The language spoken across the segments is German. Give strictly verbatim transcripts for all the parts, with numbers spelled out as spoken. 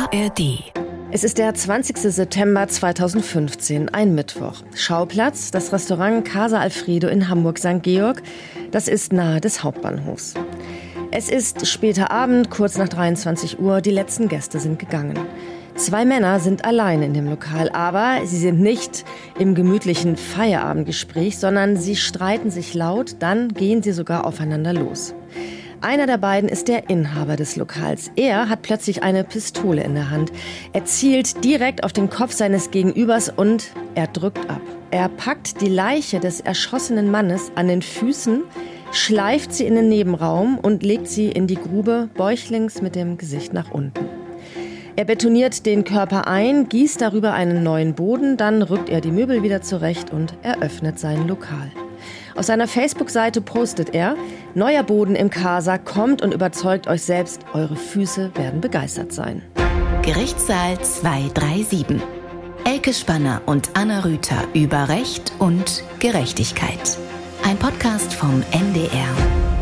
R D. Es ist der zwanzigste September zweitausendfünfzehn, ein Mittwoch. Schauplatz, das Restaurant Casa Alfredo in Hamburg-Sankt Georg. Das ist nahe des Hauptbahnhofs. Es ist später Abend, kurz nach dreiundzwanzig Uhr. Die letzten Gäste sind gegangen. Zwei Männer sind allein in dem Lokal, aber sie sind nicht im gemütlichen Feierabendgespräch, sondern sie streiten sich laut, dann gehen sie sogar aufeinander los. Einer der beiden ist der Inhaber des Lokals. Er hat plötzlich eine Pistole in der Hand. Er zielt direkt auf den Kopf seines Gegenübers und er drückt ab. Er packt die Leiche des erschossenen Mannes an den Füßen, schleift sie in den Nebenraum und legt sie in die Grube, bäuchlings mit dem Gesicht nach unten. Er betoniert den Körper ein, gießt darüber einen neuen Boden, dann rückt er die Möbel wieder zurecht und eröffnet sein Lokal. Auf seiner Facebook-Seite postet er: Neuer Boden im Casa, kommt und überzeugt euch selbst, eure Füße werden begeistert sein. Gerichtssaal zweihundertsiebenunddreißig. Elke Spanner und Anna Rüther über Recht und Gerechtigkeit. Ein Podcast vom N D R.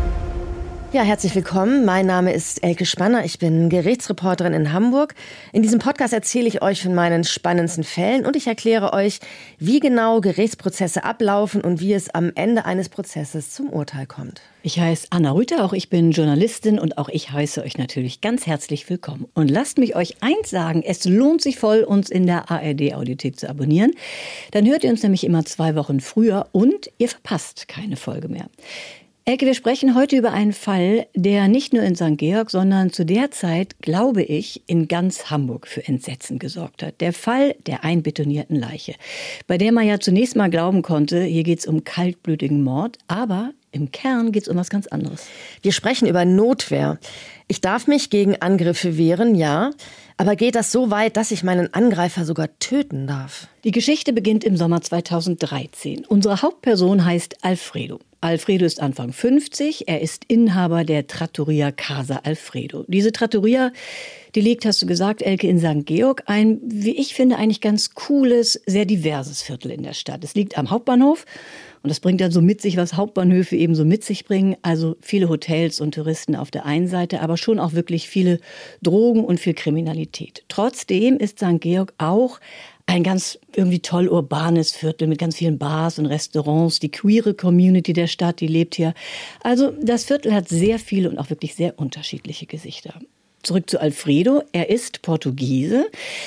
Ja, herzlich willkommen. Mein Name ist Elke Spanner. Ich bin Gerichtsreporterin in Hamburg. In diesem Podcast erzähle ich euch von meinen spannendsten Fällen und ich erkläre euch, wie genau Gerichtsprozesse ablaufen und wie es am Ende eines Prozesses zum Urteil kommt. Ich heiße Anna Rüther, auch ich bin Journalistin und auch ich heiße euch natürlich ganz herzlich willkommen. Und lasst mich euch eins sagen, es lohnt sich voll, uns in der A R D-Audiothek zu abonnieren. Dann hört ihr uns nämlich immer zwei Wochen früher und ihr verpasst keine Folge mehr. Elke, wir sprechen heute über einen Fall, der nicht nur in Sankt Georg, sondern zu der Zeit, glaube ich, in ganz Hamburg für Entsetzen gesorgt hat. Der Fall der einbetonierten Leiche, bei der man ja zunächst mal glauben konnte, hier geht es um kaltblütigen Mord, aber im Kern geht es um was ganz anderes. Wir sprechen über Notwehr. Ich darf mich gegen Angriffe wehren, ja, aber geht das so weit, dass ich meinen Angreifer sogar töten darf? Die Geschichte beginnt im Sommer zweitausenddreizehn. Unsere Hauptperson heißt Alfredo. Alfredo ist Anfang fünfzig, er ist Inhaber der Trattoria Casa Alfredo. Diese Trattoria, die liegt, hast du gesagt, Elke, in Sankt Georg, ein, wie ich finde, eigentlich ganz cooles, sehr diverses Viertel in der Stadt. Es liegt am Hauptbahnhof und das bringt dann so mit sich, was Hauptbahnhöfe eben so mit sich bringen. Also viele Hotels und Touristen auf der einen Seite, aber schon auch wirklich viele Drogen und viel Kriminalität. Trotzdem ist Sankt Georg auch ein ganz irgendwie toll urbanes Viertel mit ganz vielen Bars und Restaurants. Die queere Community der Stadt, die lebt hier. Also das Viertel hat sehr viele und auch wirklich sehr unterschiedliche Gesichter. Zurück zu Alfredo. Er ist Portugiese.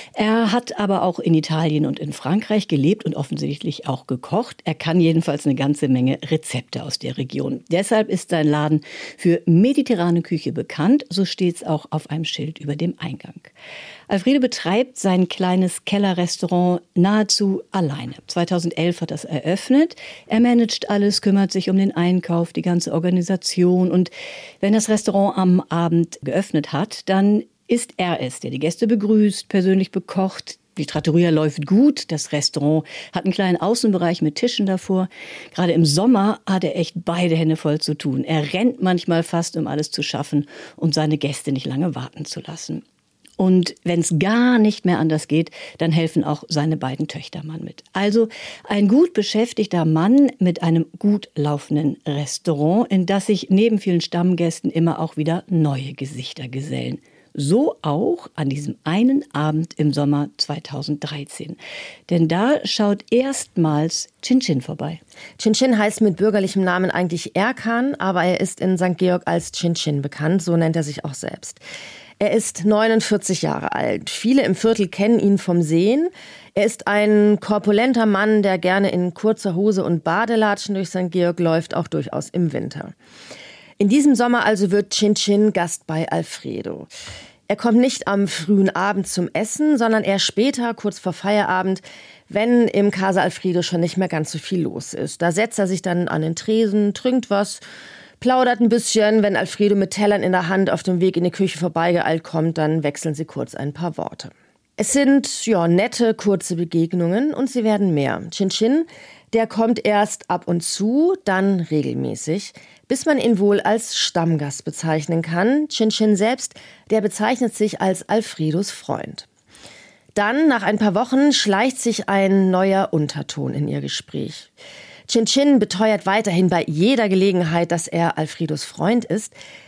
Er hat aber auch in Italien und in Frankreich gelebt und offensichtlich auch gekocht. Er kann jedenfalls eine ganze Menge Rezepte aus der Region. Deshalb ist sein Laden für mediterrane Küche bekannt. So steht es auch auf einem Schild über dem Eingang. Alfredo betreibt sein kleines Kellerrestaurant nahezu alleine. zweitausendelf hat er es eröffnet. Er managt alles, kümmert sich um den Einkauf, die ganze Organisation. Und wenn das Restaurant am Abend geöffnet hat, dann ist er es, der die Gäste begrüßt, persönlich bekocht. Die Trattoria läuft gut, das Restaurant hat einen kleinen Außenbereich mit Tischen davor. Gerade im Sommer hat er echt beide Hände voll zu tun. Er rennt manchmal fast, um alles zu schaffen und seine Gäste nicht lange warten zu lassen. Und wenn es gar nicht mehr anders geht, dann helfen auch seine beiden Töchter mal mit. Also ein gut beschäftigter Mann mit einem gut laufenden Restaurant, in das sich neben vielen Stammgästen immer auch wieder neue Gesichter gesellen. So auch an diesem einen Abend im Sommer zweitausenddreizehn. Denn da schaut erstmals Chin Chin vorbei. Chin Chin heißt mit bürgerlichem Namen eigentlich Erkan, aber er ist in Sankt Georg als Chin Chin bekannt, so nennt er sich auch selbst. Er ist neunundvierzig Jahre alt. Viele im Viertel kennen ihn vom Sehen. Er ist ein korpulenter Mann, der gerne in kurzer Hose und Badelatschen durch Sankt Georg läuft, auch durchaus im Winter. In diesem Sommer also wird Chin Chin Gast bei Alfredo. Er kommt nicht am frühen Abend zum Essen, sondern eher später, kurz vor Feierabend, wenn im Casa Alfredo schon nicht mehr ganz so viel los ist. Da setzt er sich dann an den Tresen, trinkt was, plaudert ein bisschen. Wenn Alfredo mit Tellern in der Hand auf dem Weg in die Küche vorbeigeeilt kommt, dann wechseln sie kurz ein paar Worte. Es sind ja nette, kurze Begegnungen und sie werden mehr. Chin Chin, der kommt erst ab und zu, dann regelmäßig, bis man ihn wohl als Stammgast bezeichnen kann. Chin Chin selbst, der bezeichnet sich als Alfredos Freund. Dann, nach ein paar Wochen, schleicht sich ein neuer Unterton in ihr Gespräch. Chin Chin beteuert weiterhin bei jeder Gelegenheit, dass er Alfredos Freund ist.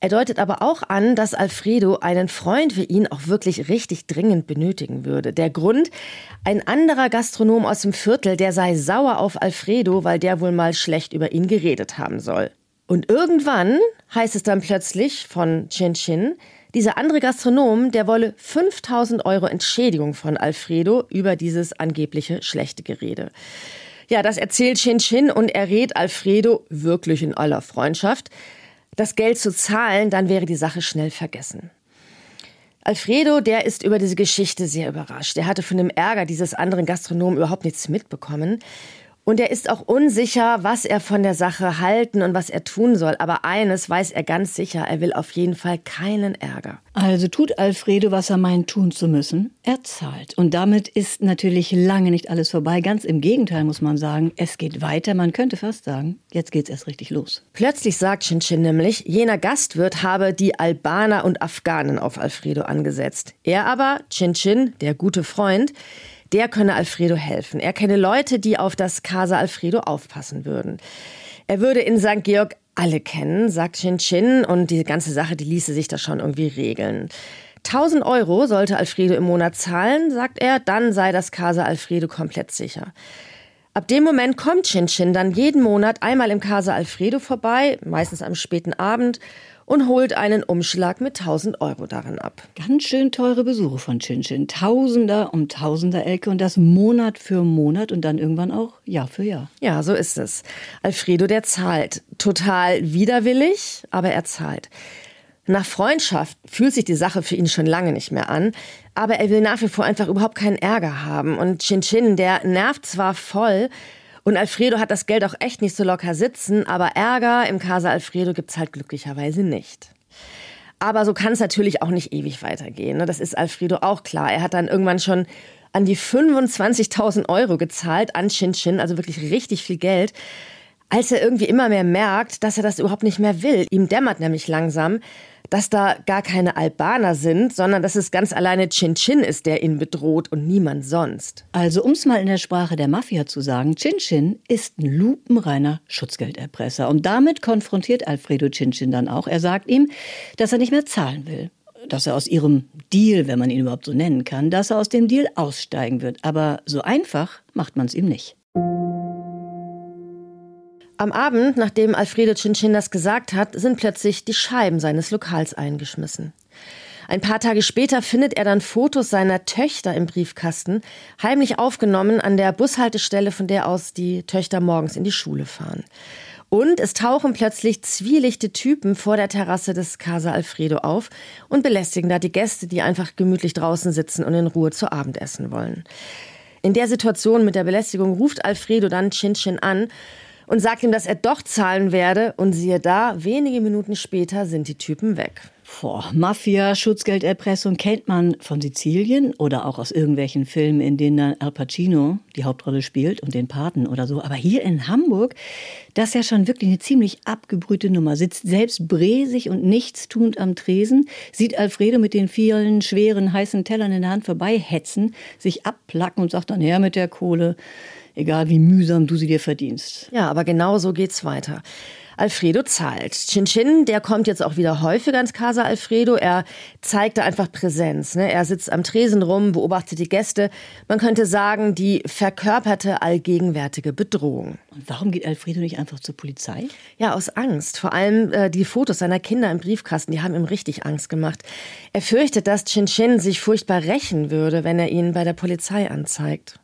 Er deutet aber auch an, dass Alfredo einen Freund wie ihn auch wirklich richtig dringend benötigen würde. Der Grund: ein anderer Gastronom aus dem Viertel, der sei sauer auf Alfredo, weil der wohl mal schlecht über ihn geredet haben soll. Und irgendwann heißt es dann plötzlich von Chin Chin, dieser andere Gastronom, der wolle fünftausend Euro Entschädigung von Alfredo über dieses angebliche schlechte Gerede. Ja, das erzählt Chin Chin und er rät Alfredo, wirklich in aller Freundschaft, das Geld zu zahlen, dann wäre die Sache schnell vergessen. Alfredo, der ist über diese Geschichte sehr überrascht. Er hatte von dem Ärger dieses anderen Gastronomen überhaupt nichts mitbekommen. Und er ist auch unsicher, was er von der Sache halten und was er tun soll. Aber eines weiß er ganz sicher, er will auf jeden Fall keinen Ärger. Also tut Alfredo, was er meint tun zu müssen. Er zahlt. Und damit ist natürlich lange nicht alles vorbei. Ganz im Gegenteil, muss man sagen. Es geht weiter. Man könnte fast sagen, jetzt geht's erst richtig los. Plötzlich sagt Chin Chin nämlich, jener Gastwirt habe die Albaner und Afghanen auf Alfredo angesetzt. Er aber, Chin Chin, der gute Freund, der könne Alfredo helfen. Er kenne Leute, die auf das Casa Alfredo aufpassen würden. Er würde in Sankt Georg alle kennen, sagt Chin Chin, und die ganze Sache, die ließe sich da schon irgendwie regeln. tausend Euro sollte Alfredo im Monat zahlen, sagt er, dann sei das Casa Alfredo komplett sicher. Ab dem Moment kommt Chin Chin dann jeden Monat einmal im Casa Alfredo vorbei, meistens am späten Abend, und holt einen Umschlag mit tausend Euro darin ab. Ganz schön teure Besuche von Chin Chin. Tausender um Tausender, Elke, und das Monat für Monat und dann irgendwann auch Jahr für Jahr. Ja, so ist es. Alfredo, der zahlt. Total widerwillig, aber er zahlt. Nach Freundschaft fühlt sich die Sache für ihn schon lange nicht mehr an, aber er will nach wie vor einfach überhaupt keinen Ärger haben. Und Chin Chin, der nervt zwar voll, und Alfredo hat das Geld auch echt nicht so locker sitzen, aber Ärger im Casa Alfredo gibt's halt glücklicherweise nicht. Aber so kann es natürlich auch nicht ewig weitergehen. Das ist Alfredo auch klar. Er hat dann irgendwann schon an die fünfundzwanzigtausend Euro gezahlt an Chin Chin, also wirklich richtig viel Geld, als er irgendwie immer mehr merkt, dass er das überhaupt nicht mehr will. Ihm dämmert nämlich langsam, dass da gar keine Albaner sind, sondern dass es ganz alleine Chin Chin ist, der ihn bedroht und niemand sonst. Also um es mal in der Sprache der Mafia zu sagen, Chin Chin ist ein lupenreiner Schutzgelderpresser. Und damit konfrontiert Alfredo Chin Chin dann auch. Er sagt ihm, dass er nicht mehr zahlen will. Dass er aus ihrem Deal, wenn man ihn überhaupt so nennen kann, dass er aus dem Deal aussteigen wird. Aber so einfach macht man es ihm nicht. Am Abend, nachdem Alfredo Chin Chin das gesagt hat, sind plötzlich die Scheiben seines Lokals eingeschmissen. Ein paar Tage später findet er dann Fotos seiner Töchter im Briefkasten, heimlich aufgenommen an der Bushaltestelle, von der aus die Töchter morgens in die Schule fahren. Und es tauchen plötzlich zwielichte Typen vor der Terrasse des Casa Alfredo auf und belästigen da die Gäste, die einfach gemütlich draußen sitzen und in Ruhe zu Abend essen wollen. In der Situation mit der Belästigung ruft Alfredo dann Chin Chin an und sagt ihm, dass er doch zahlen werde. Und siehe da, wenige Minuten später sind die Typen weg. Boah, Mafia, Schutzgelderpressung kennt man von Sizilien oder auch aus irgendwelchen Filmen, in denen dann Al Pacino die Hauptrolle spielt und den Paten oder so. Aber hier in Hamburg, das ist ja schon wirklich eine ziemlich abgebrühte Nummer. Sitzt selbst bräsig und nichtstuend am Tresen, sieht Alfredo mit den vielen schweren, heißen Tellern in der Hand vorbeihetzen, sich abplacken und sagt dann, her mit der Kohle. Egal wie mühsam du sie dir verdienst. Ja, aber genau so geht's weiter. Alfredo zahlt. Chin Chin, der kommt jetzt auch wieder häufiger ins Casa Alfredo. Er zeigt da einfach Präsenz. Ne? Er sitzt am Tresen rum, beobachtet die Gäste. Man könnte sagen, die verkörperte allgegenwärtige Bedrohung. Und warum geht Alfredo nicht einfach zur Polizei? Ja, aus Angst. Vor allem äh, die Fotos seiner Kinder im Briefkasten, die haben ihm richtig Angst gemacht. Er fürchtet, dass Chin Chin sich furchtbar rächen würde, wenn er ihn bei der Polizei anzeigt.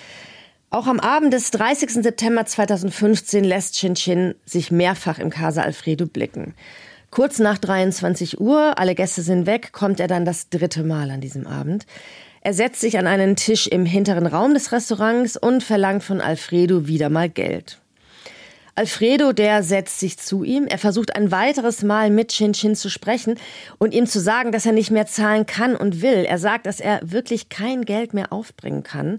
Auch am Abend des dreißigsten September zweitausendfünfzehn lässt Chin Chin sich mehrfach im Casa Alfredo blicken. Kurz nach dreiundzwanzig Uhr, alle Gäste sind weg, kommt er dann das dritte Mal an diesem Abend. Er setzt sich an einen Tisch im hinteren Raum des Restaurants und verlangt von Alfredo wieder mal Geld. Alfredo, der setzt sich zu ihm. Er versucht ein weiteres Mal mit Chin Chin zu sprechen und ihm zu sagen, dass er nicht mehr zahlen kann und will. Er sagt, dass er wirklich kein Geld mehr aufbringen kann.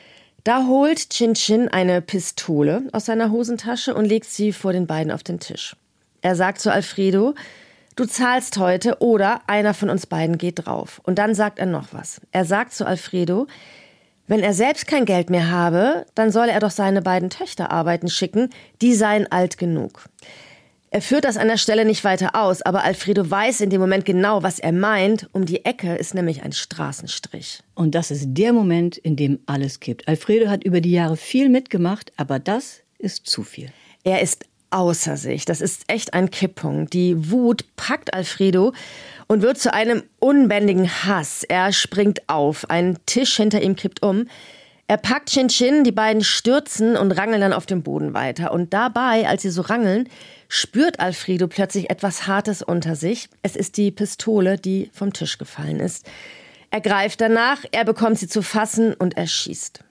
Da holt Chin Chin eine Pistole aus seiner Hosentasche und legt sie vor den beiden auf den Tisch. Er sagt zu Alfredo, du zahlst heute oder einer von uns beiden geht drauf. Und dann sagt er noch was. Er sagt zu Alfredo, wenn er selbst kein Geld mehr habe, dann solle er doch seine beiden Töchter arbeiten schicken, die seien alt genug. Er führt das an der Stelle nicht weiter aus, aber Alfredo weiß in dem Moment genau, was er meint. Um die Ecke ist nämlich ein Straßenstrich. Und das ist der Moment, in dem alles kippt. Alfredo hat über die Jahre viel mitgemacht, aber das ist zu viel. Er ist außer sich. Das ist echt ein Kipppunkt. Die Wut packt Alfredo und wird zu einem unbändigen Hass. Er springt auf. Ein Tisch hinter ihm kippt um. Er packt Chin Chin, die beiden stürzen und rangeln dann auf dem Boden weiter. Und dabei, als sie so rangeln, spürt Alfredo plötzlich etwas Hartes unter sich. Es ist die Pistole, die vom Tisch gefallen ist. Er greift danach, er bekommt sie zu fassen und er schießt.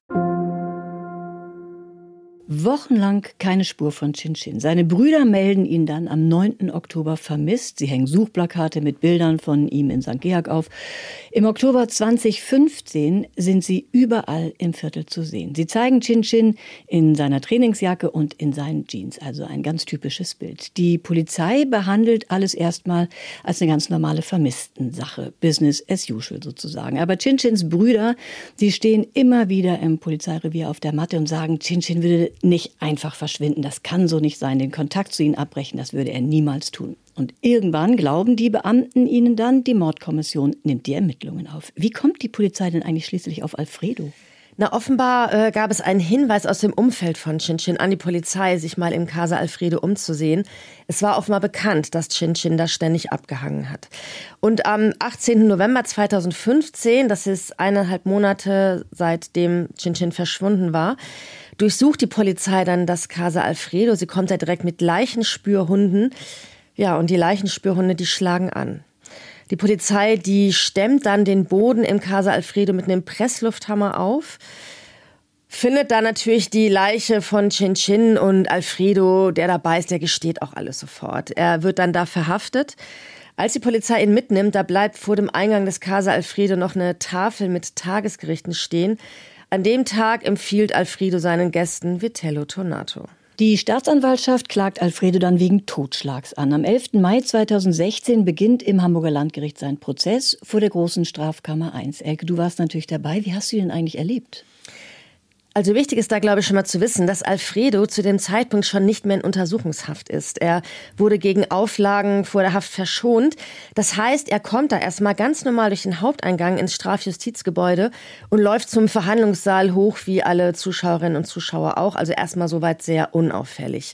Wochenlang keine Spur von Chin Chin. Seine Brüder melden ihn dann am neunten Oktober vermisst. Sie hängen Suchplakate mit Bildern von ihm in Sankt Georg auf. Im Oktober zweitausendfünfzehn sind sie überall im Viertel zu sehen. Sie zeigen Chin Chin in seiner Trainingsjacke und in seinen Jeans. Also ein ganz typisches Bild. Die Polizei behandelt alles erstmal als eine ganz normale Vermisstensache. Business as usual sozusagen. Aber Chin Chins Brüder, die stehen immer wieder im Polizeirevier auf der Matte und sagen, Chin Chin würde nicht einfach verschwinden. Das kann so nicht sein. Den Kontakt zu ihnen abbrechen, das würde er niemals tun. Und irgendwann glauben die Beamten ihnen dann, die Mordkommission nimmt die Ermittlungen auf. Wie kommt die Polizei denn eigentlich schließlich auf Alfredo? Na, offenbar äh, gab es einen Hinweis aus dem Umfeld von Chin Chin an die Polizei, sich mal im Casa Alfredo umzusehen. Es war offenbar bekannt, dass Chin Chin da ständig abgehangen hat. Und am achtzehnten November zweitausendfünfzehn, das ist eineinhalb Monate seitdem Chin Chin verschwunden war, durchsucht die Polizei dann das Casa Alfredo. Sie kommt da direkt mit Leichenspürhunden. Ja, und die Leichenspürhunde, die schlagen an. Die Polizei, die stemmt dann den Boden im Casa Alfredo mit einem Presslufthammer auf, findet dann natürlich die Leiche von Chin Chin und Alfredo, der dabei ist, der gesteht auch alles sofort. Er wird dann da verhaftet. Als die Polizei ihn mitnimmt, da bleibt vor dem Eingang des Casa Alfredo noch eine Tafel mit Tagesgerichten stehen. An dem Tag empfiehlt Alfredo seinen Gästen Vitello Tonato. Die Staatsanwaltschaft klagt Alfredo dann wegen Totschlags an. Am elften Mai zweitausendsechzehn beginnt im Hamburger Landgericht sein Prozess vor der großen Strafkammer eins. Elke, du warst natürlich dabei. Wie hast du ihn eigentlich erlebt? Also wichtig ist da, glaube ich, schon mal zu wissen, dass Alfredo zu dem Zeitpunkt schon nicht mehr in Untersuchungshaft ist. Er wurde gegen Auflagen vor der Haft verschont. Das heißt, er kommt da erstmal ganz normal durch den Haupteingang ins Strafjustizgebäude und läuft zum Verhandlungssaal hoch, wie alle Zuschauerinnen und Zuschauer auch. Also erstmal soweit sehr unauffällig.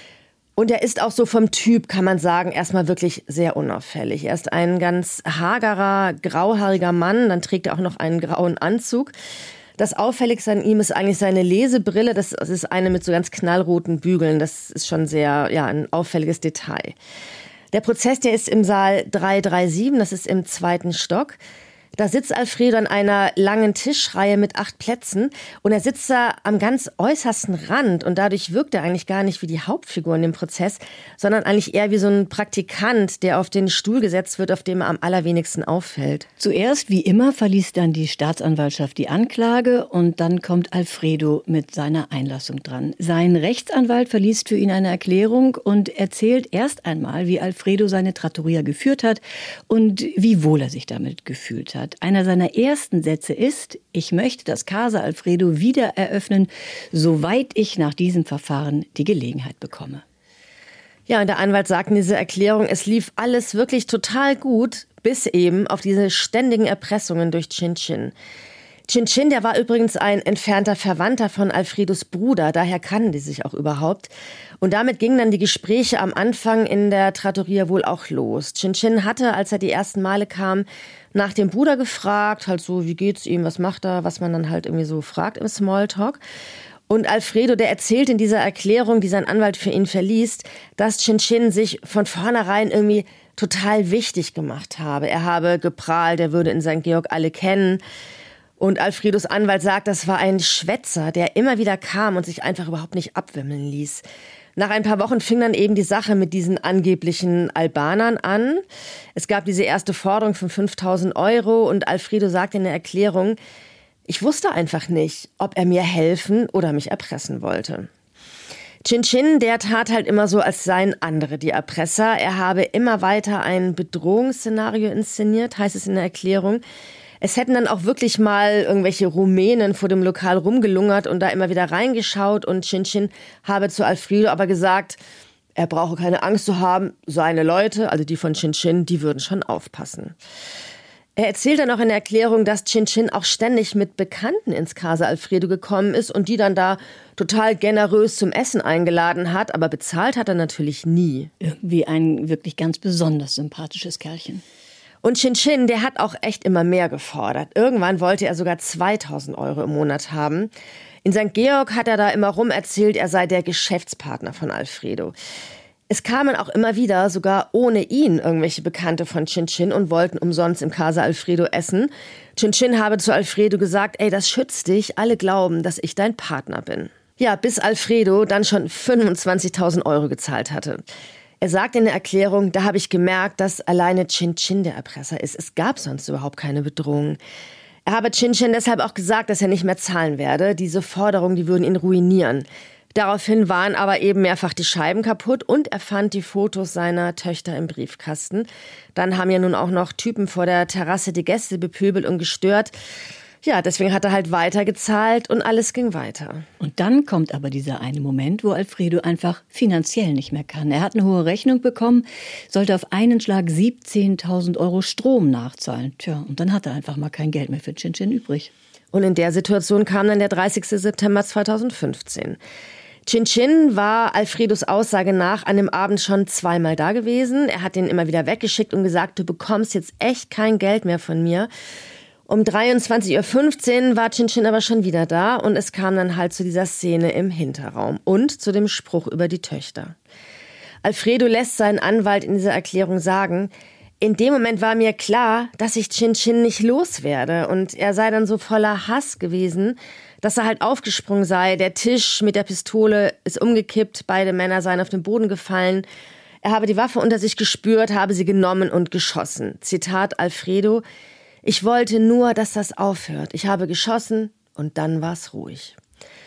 Und er ist auch so vom Typ, kann man sagen, erstmal wirklich sehr unauffällig. Er ist ein ganz hagerer, grauhaariger Mann, dann trägt er auch noch einen grauen Anzug. Das Auffälligste an ihm ist eigentlich seine Lesebrille. Das ist eine mit so ganz knallroten Bügeln. Das ist schon sehr, ja, ein auffälliges Detail. Der Prozess, der ist im Saal drei drei sieben, das ist im zweiten Stock. Da sitzt Alfredo an einer langen Tischreihe mit acht Plätzen und er sitzt da am ganz äußersten Rand und dadurch wirkt er eigentlich gar nicht wie die Hauptfigur in dem Prozess, sondern eigentlich eher wie so ein Praktikant, der auf den Stuhl gesetzt wird, auf dem er am allerwenigsten auffällt. Zuerst, wie immer, verließ dann die Staatsanwaltschaft die Anklage und dann kommt Alfredo mit seiner Einlassung dran. Sein Rechtsanwalt verliest für ihn eine Erklärung und erzählt erst einmal, wie Alfredo seine Trattoria geführt hat und wie wohl er sich damit gefühlt hat. Einer seiner ersten Sätze ist, ich möchte das Casa Alfredo wieder eröffnen, soweit ich nach diesem Verfahren die Gelegenheit bekomme. Ja, und der Anwalt sagt in dieser Erklärung, es lief alles wirklich total gut, bis eben auf diese ständigen Erpressungen durch Chin Chin. Chin Chin, der war übrigens ein entfernter Verwandter von Alfredos Bruder, daher kannten die sich auch überhaupt. Und damit gingen dann die Gespräche am Anfang in der Trattoria wohl auch los. Chin Chin hatte, als er die ersten Male kam, nach dem Bruder gefragt, halt so, wie geht's ihm, was macht er, was man dann halt irgendwie so fragt im Smalltalk. Und Alfredo, der erzählt in dieser Erklärung, die sein Anwalt für ihn verliest, dass Chin Chin sich von vornherein irgendwie total wichtig gemacht habe. Er habe geprahlt, er würde in Sankt Georg alle kennen. Und Alfredos Anwalt sagt, das war ein Schwätzer, der immer wieder kam und sich einfach überhaupt nicht abwimmeln ließ. Nach ein paar Wochen fing dann eben die Sache mit diesen angeblichen Albanern an. Es gab diese erste Forderung von fünftausend Euro und Alfredo sagt in der Erklärung, ich wusste einfach nicht, ob er mir helfen oder mich erpressen wollte. Chin Chin, der tat halt immer so, als seien andere die Erpresser. Er habe immer weiter ein Bedrohungsszenario inszeniert, heißt es in der Erklärung. Es hätten dann auch wirklich mal irgendwelche Rumänen vor dem Lokal rumgelungert und da immer wieder reingeschaut und Chin Chin habe zu Alfredo aber gesagt, Er brauche keine Angst zu haben, seine Leute, also die von Chin Chin, die würden schon aufpassen. Er erzählt dann auch in der Erklärung, dass Chin Chin auch ständig mit Bekannten ins Casa Alfredo gekommen ist und die dann da total generös zum Essen eingeladen hat, aber bezahlt hat er natürlich nie. Irgendwie ein wirklich ganz besonders sympathisches Kerlchen. Und Chin Chin, der hat auch echt immer mehr gefordert. Irgendwann wollte er sogar zweitausend Euro im Monat haben. In Sankt Georg hat er da immer rum erzählt, er sei der Geschäftspartner von Alfredo. Es kamen auch immer wieder, sogar ohne ihn, irgendwelche Bekannte von Chin Chin und wollten umsonst im Casa Alfredo essen. Chin Chin habe zu Alfredo gesagt, ey, das schützt dich, alle glauben, dass ich dein Partner bin. Ja, bis Alfredo dann schon fünfundzwanzigtausend Euro gezahlt hatte. Er sagt in der Erklärung, da habe ich gemerkt, dass alleine Chin Chin der Erpresser ist. Es gab sonst überhaupt keine Bedrohung. Er habe Chin Chin deshalb auch gesagt, dass er nicht mehr zahlen werde. Diese Forderungen, die würden ihn ruinieren. Daraufhin waren aber eben mehrfach die Scheiben kaputt und er fand die Fotos seiner Töchter im Briefkasten. Dann haben ja nun auch noch Typen vor der Terrasse die Gäste bepöbelt und gestört. Ja, deswegen hat er halt weitergezahlt und alles ging weiter. Und dann kommt aber dieser eine Moment, wo Alfredo einfach finanziell nicht mehr kann. Er hat eine hohe Rechnung bekommen, sollte auf einen Schlag siebzehntausend Euro Strom nachzahlen. Tja, und dann hat er einfach mal kein Geld mehr für Chin Chin übrig. Und in der Situation kam dann der dreißigster September zweitausendfünfzehn. Chin Chin war Alfredos Aussage nach an dem Abend schon zweimal da gewesen. Er hat ihn immer wieder weggeschickt und gesagt, du bekommst jetzt echt kein Geld mehr von mir. Um dreiundzwanzig Uhr fünfzehn war Chin Chin aber schon wieder da und es kam dann halt zu dieser Szene im Hinterraum und zu dem Spruch über die Töchter. Alfredo lässt seinen Anwalt in dieser Erklärung sagen, in dem Moment war mir klar, dass ich Chin Chin nicht loswerde und er sei dann so voller Hass gewesen, dass er halt aufgesprungen sei. Der Tisch mit der Pistole ist umgekippt, beide Männer seien auf den Boden gefallen. Er habe die Waffe unter sich gespürt, habe sie genommen und geschossen. Zitat Alfredo, ich wollte nur, dass das aufhört. Ich habe geschossen und dann war es ruhig.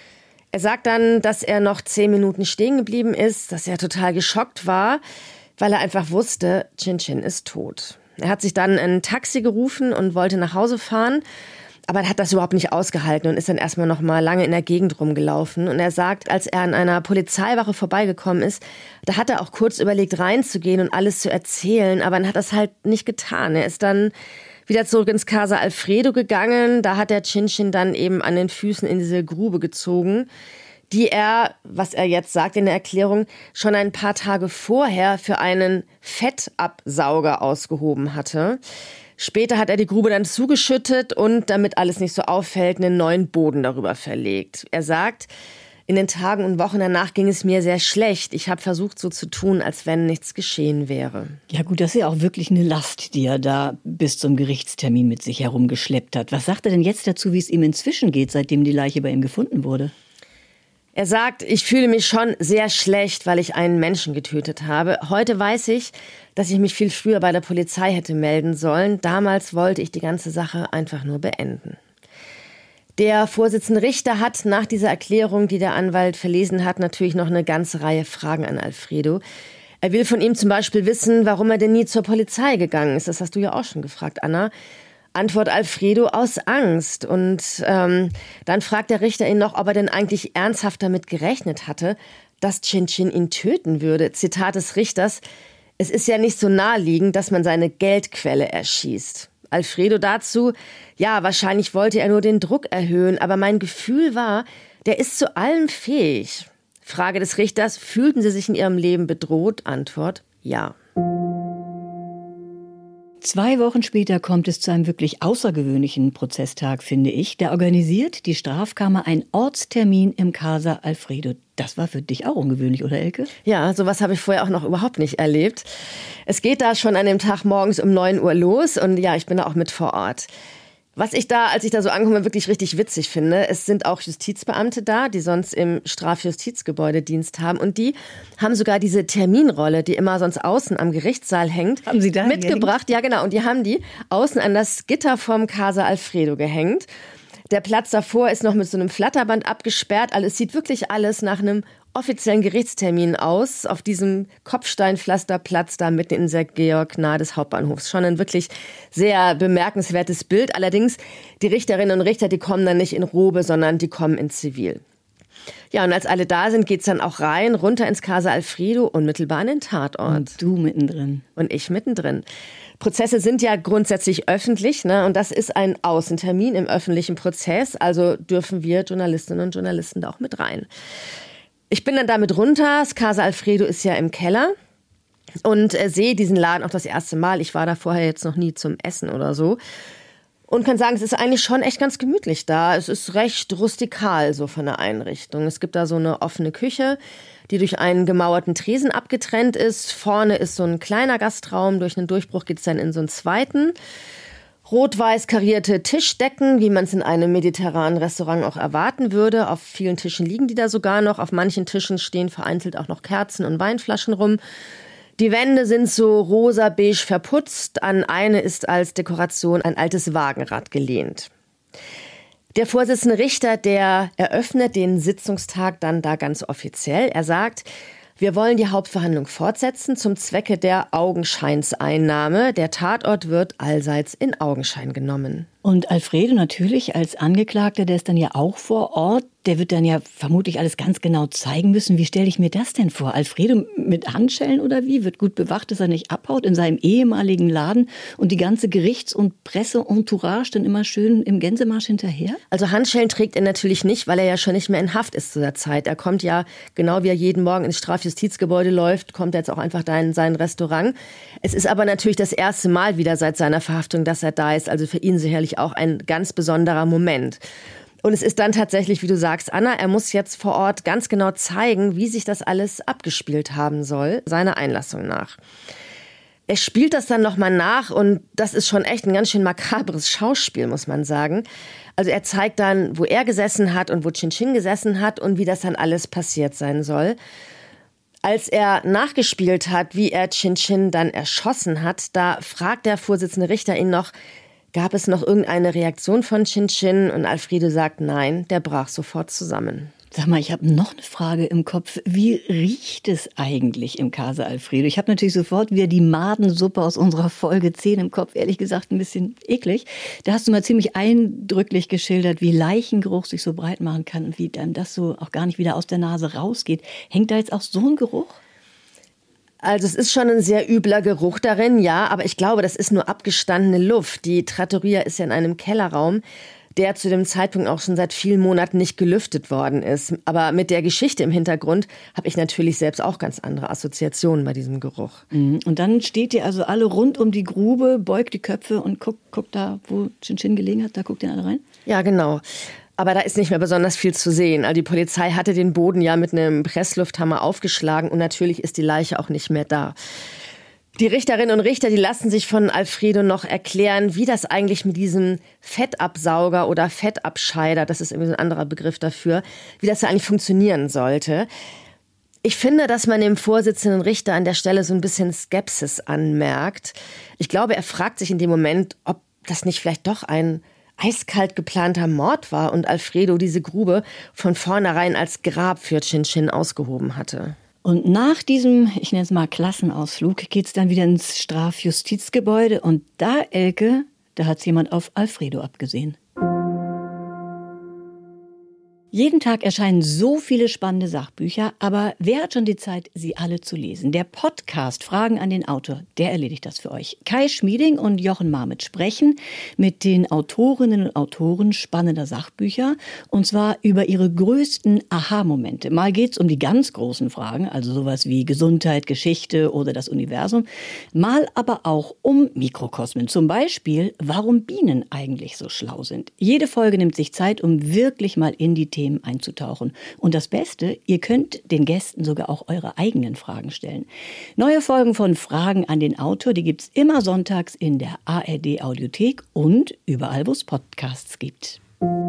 Er sagt dann, dass er noch zehn Minuten stehen geblieben ist, dass er total geschockt war, weil er einfach wusste, Chin Chin ist tot. Er hat sich dann ein Taxi gerufen und wollte nach Hause fahren, aber er hat das überhaupt nicht ausgehalten und ist dann erstmal noch mal lange in der Gegend rumgelaufen. Und er sagt, als er an einer Polizeiwache vorbeigekommen ist, da hat er auch kurz überlegt, reinzugehen und alles zu erzählen, aber er hat das halt nicht getan. Er ist dann wieder zurück ins Casa Alfredo gegangen. Da hat er Chin Chin dann eben an den Füßen in diese Grube gezogen, die er, was er jetzt sagt in der Erklärung, schon ein paar Tage vorher für einen Fettabsauger ausgehoben hatte. Später hat er die Grube dann zugeschüttet und, damit alles nicht so auffällt, einen neuen Boden darüber verlegt. Er sagt, in den Tagen und Wochen danach ging es mir sehr schlecht. Ich habe versucht, so zu tun, als wenn nichts geschehen wäre. Ja gut, das ist ja auch wirklich eine Last, die er da bis zum Gerichtstermin mit sich herumgeschleppt hat. Was sagt er denn jetzt dazu, wie es ihm inzwischen geht, seitdem die Leiche bei ihm gefunden wurde? Er sagt, ich fühle mich schon sehr schlecht, weil ich einen Menschen getötet habe. Heute weiß ich, dass ich mich viel früher bei der Polizei hätte melden sollen. Damals wollte ich die ganze Sache einfach nur beenden. Der Vorsitzende Richter hat nach dieser Erklärung, die der Anwalt verlesen hat, natürlich noch eine ganze Reihe Fragen an Alfredo. Er will von ihm zum Beispiel wissen, warum er denn nie zur Polizei gegangen ist. Das hast du ja auch schon gefragt, Anna. Antwort Alfredo, aus Angst. Und ähm, dann fragt der Richter ihn noch, ob er denn eigentlich ernsthaft damit gerechnet hatte, dass Chin Chin ihn töten würde. Zitat des Richters, es ist ja nicht so naheliegend, dass man seine Geldquelle erschießt. Alfredo dazu, ja, wahrscheinlich wollte er nur den Druck erhöhen, aber mein Gefühl war, der ist zu allem fähig. Frage des Richters, fühlten Sie sich in Ihrem Leben bedroht? Antwort, ja. Zwei Wochen später kommt es zu einem wirklich außergewöhnlichen Prozesstag, finde ich. Da organisiert die Strafkammer einen Ortstermin im Casa Alfredo. Das war für dich auch ungewöhnlich, oder Elke? Ja, sowas habe ich vorher auch noch überhaupt nicht erlebt. Es geht da schon an dem Tag morgens um neun Uhr los und ja, ich bin da auch mit vor Ort. Was ich da, als ich da so ankomme, wirklich richtig witzig finde, es sind auch Justizbeamte da, die sonst im Strafjustizgebäude Dienst haben. Und die haben sogar diese Terminrolle, die immer sonst außen am Gerichtssaal hängt, haben Sie da mitgebracht. Ja, genau. Und die haben die außen an das Gitter vom Casa Alfredo gehängt. Der Platz davor ist noch mit so einem Flatterband abgesperrt. Also es sieht wirklich alles nach einem offiziellen Gerichtstermin aus, auf diesem Kopfsteinpflasterplatz da mitten in Sankt Georg nahe des Hauptbahnhofs. Schon ein wirklich sehr bemerkenswertes Bild. Allerdings, die Richterinnen und Richter, die kommen dann nicht in Robe, sondern die kommen in Zivil. Ja, und als alle da sind, geht's dann auch rein, runter ins Casa Alfredo, unmittelbar an den Tatort. Und du mittendrin. Und ich mittendrin. Prozesse sind ja grundsätzlich öffentlich, ne? Und das ist ein Außentermin im öffentlichen Prozess, also dürfen wir Journalistinnen und Journalisten da auch mit rein. Ich bin dann damit runter, das Casa Alfredo ist ja im Keller und äh, sehe diesen Laden auch das erste Mal. Ich war da vorher jetzt noch nie zum Essen oder so. Und kann sagen, es ist eigentlich schon echt ganz gemütlich da. Es ist recht rustikal so von der Einrichtung. Es gibt da so eine offene Küche, die durch einen gemauerten Tresen abgetrennt ist. Vorne ist so ein kleiner Gastraum. Durch einen Durchbruch geht es dann in so einen zweiten. Rot-weiß karierte Tischdecken, wie man es in einem mediterranen Restaurant auch erwarten würde. Auf vielen Tischen liegen die da sogar noch. Auf manchen Tischen stehen vereinzelt auch noch Kerzen und Weinflaschen rum. Die Wände sind so rosa-beige verputzt. An eine ist als Dekoration ein altes Wagenrad gelehnt. Der Vorsitzende Richter, der eröffnet den Sitzungstag dann da ganz offiziell. Er sagt, wir wollen die Hauptverhandlung fortsetzen zum Zwecke der Augenscheinseinnahme. Der Tatort wird allseits in Augenschein genommen. Und Alfredo natürlich als Angeklagter, der ist dann ja auch vor Ort. Der wird dann ja vermutlich alles ganz genau zeigen müssen. Wie stelle ich mir das denn vor? Alfredo mit Handschellen oder wie? Wird gut bewacht, dass er nicht abhaut in seinem ehemaligen Laden und die ganze Gerichts- und Presse-Entourage dann immer schön im Gänsemarsch hinterher? Also Handschellen trägt er natürlich nicht, weil er ja schon nicht mehr in Haft ist zu der Zeit. Er kommt ja, genau wie er jeden Morgen ins Strafjustizgebäude läuft, kommt er jetzt auch einfach da in sein Restaurant. Es ist aber natürlich das erste Mal wieder seit seiner Verhaftung, dass er da ist. Also für ihn sicherlich auch ein ganz besonderer Moment. Und es ist dann tatsächlich, wie du sagst, Anna, er muss jetzt vor Ort ganz genau zeigen, wie sich das alles abgespielt haben soll, seiner Einlassung nach. Er spielt das dann nochmal nach und das ist schon echt ein ganz schön makabres Schauspiel, muss man sagen. Also er zeigt dann, wo er gesessen hat und wo Chin-Chin gesessen hat und wie das dann alles passiert sein soll. Als er nachgespielt hat, wie er Chin-Chin dann erschossen hat, da fragt der Vorsitzende Richter ihn noch, gab es noch irgendeine Reaktion von Chin-Chin? Und Alfredo sagt nein, der brach sofort zusammen. Sag mal, ich habe noch eine Frage im Kopf. Wie riecht es eigentlich im Casa Alfredo? Ich habe natürlich sofort wieder die Madensuppe aus unserer Folge zehn im Kopf, ehrlich gesagt ein bisschen eklig. Da hast du mal ziemlich eindrücklich geschildert, wie Leichengeruch sich so breit machen kann und wie dann das so auch gar nicht wieder aus der Nase rausgeht. Hängt da jetzt auch so ein Geruch? Also es ist schon ein sehr übler Geruch darin, ja, aber ich glaube, das ist nur abgestandene Luft. Die Trattoria ist ja in einem Kellerraum, der zu dem Zeitpunkt auch schon seit vielen Monaten nicht gelüftet worden ist. Aber mit der Geschichte im Hintergrund habe ich natürlich selbst auch ganz andere Assoziationen bei diesem Geruch. Und dann steht ihr also alle rund um die Grube, beugt die Köpfe und guckt, guckt da, wo Chin-Chin gelegen hat, da guckt ihr alle rein? Ja, genau. Aber da ist nicht mehr besonders viel zu sehen. Also die Polizei hatte den Boden ja mit einem Presslufthammer aufgeschlagen und natürlich ist die Leiche auch nicht mehr da. Die Richterinnen und Richter, die lassen sich von Alfredo noch erklären, wie das eigentlich mit diesem Fettabsauger oder Fettabscheider, das ist irgendwie ein anderer Begriff dafür, wie das eigentlich funktionieren sollte. Ich finde, dass man dem Vorsitzenden Richter an der Stelle so ein bisschen Skepsis anmerkt. Ich glaube, er fragt sich in dem Moment, ob das nicht vielleicht doch ein eiskalt geplanter Mord war und Alfredo diese Grube von vornherein als Grab für Chin-Chin ausgehoben hatte. Und nach diesem, ich nenne es mal Klassenausflug, geht's dann wieder ins Strafjustizgebäude und da, Elke, da hat's jemand auf Alfredo abgesehen. Jeden Tag erscheinen so viele spannende Sachbücher, aber wer hat schon die Zeit, sie alle zu lesen? Der Podcast Fragen an den Autor, der erledigt das für euch. Kai Schmieding und Jochen Marmit sprechen mit den Autorinnen und Autoren spannender Sachbücher und zwar über ihre größten Aha-Momente. Mal geht's um die ganz großen Fragen, also sowas wie Gesundheit, Geschichte oder das Universum, mal aber auch um Mikrokosmen. Zum Beispiel, warum Bienen eigentlich so schlau sind. Jede Folge nimmt sich Zeit, um wirklich mal in die Themen einzutauchen. Und das Beste, ihr könnt den Gästen sogar auch eure eigenen Fragen stellen. Neue Folgen von Fragen an den Autor, die gibt's immer sonntags in der A R D Audiothek und überall, wo es Podcasts gibt.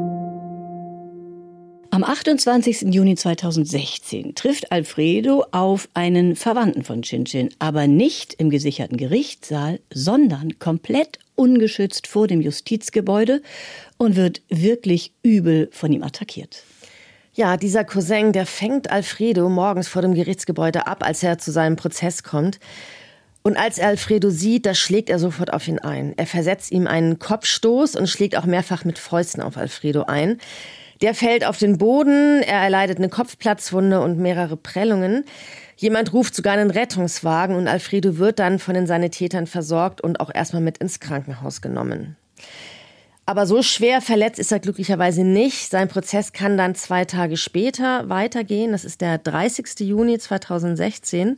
Am achtundzwanzigsten Juni zweitausendsechzehn trifft Alfredo auf einen Verwandten von Chin-Chin, aber nicht im gesicherten Gerichtssaal, sondern komplett ungeschützt vor dem Justizgebäude und wird wirklich übel von ihm attackiert. Ja, dieser Cousin, der fängt Alfredo morgens vor dem Gerichtsgebäude ab, als er zu seinem Prozess kommt. Und als er Alfredo sieht, da schlägt er sofort auf ihn ein. Er versetzt ihm einen Kopfstoß und schlägt auch mehrfach mit Fäusten auf Alfredo ein. Der fällt auf den Boden, er erleidet eine Kopfplatzwunde und mehrere Prellungen. Jemand ruft sogar einen Rettungswagen und Alfredo wird dann von den Sanitätern versorgt und auch erstmal mit ins Krankenhaus genommen. Aber so schwer verletzt ist er glücklicherweise nicht. Sein Prozess kann dann zwei Tage später weitergehen. Das ist der dreißigsten Juni zweitausendsechzehn.